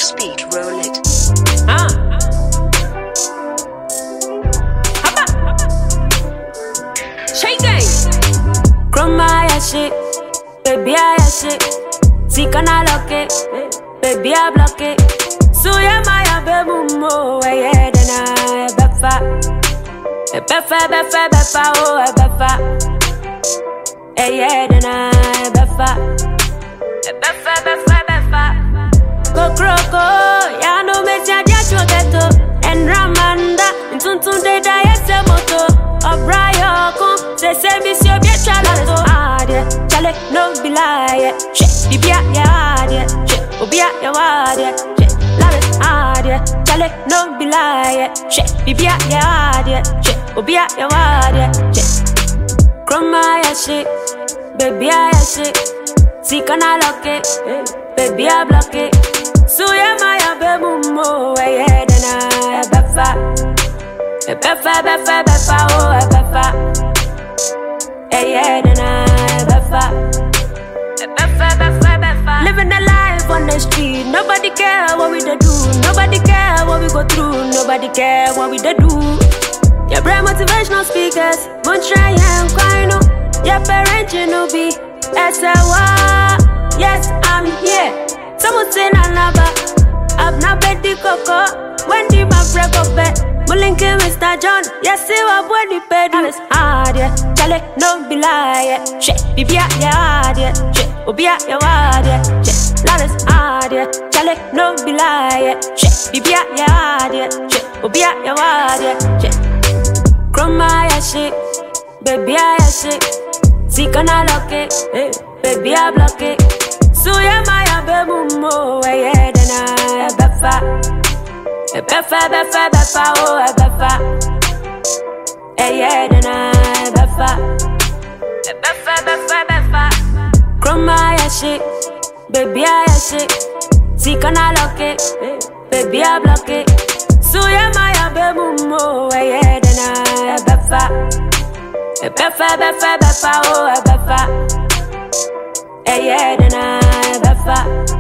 speed, roll it. Shake gang. Chroma ya shit, baby I shit. See can I lock it, baby I block it. So ya my baby mo, yeah then I befa, oh befa. Yeah then I befa. Go croko, ya no me tia dia chugeto. En Ramanda, intun de da yese moto. Obrayoko, se misio bia chalato. Chale no be lie. Shit, bibia ya shit, obia ya wade. Shit, lares chale no be lie. Shit, bibia ya shit, obia ya wade. Shit, chroma ya shit, baby ya shit. See can I lock it, baby I block it. So yeah my baby mo, yeah then I befa, oh befa. Yeah then I befa. Living a life on the street, nobody care what we da do, nobody care what we go through, nobody care what we da do. Your brand motivational speakers, won't try and cry no. Your parents you know be. Yes, I'm here. Someone say Nalaba. I've not bet the coco. When the my break up bet. Mulinke Mr. John. Yes, see what when the bed is hard, yeah. Chale, no be lie, yeah. Shit, bibia, yeah, yeah. Shit, obia, yeah, yeah. Shit, lares hard, yeah. Chale, no be lie, yeah. Shit, bibia, yeah, yeah. Shit, obia, yeah, yeah. Shit, chroma, yeah, shit. Baby, yeah, shit. See can I lock it, baby I block it. So yeah my baby mo, yeah then I befa, oh befa. Yeah then I befa. Chroma ya shit, baby I shit. See can I lock it, baby I block it. So yeah my baby mo, yeah then I befa. Oh befa. Yeah then I befa.